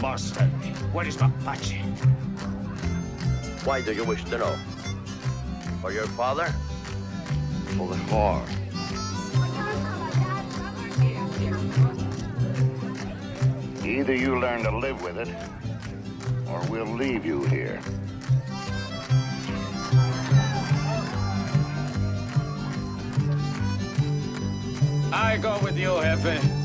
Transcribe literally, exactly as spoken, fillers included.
must tell me. Where is Mapache? Why do you wish to know? For your father? For the whore. Either you learn to live with it, or we'll leave you here. I go with you, Jefe.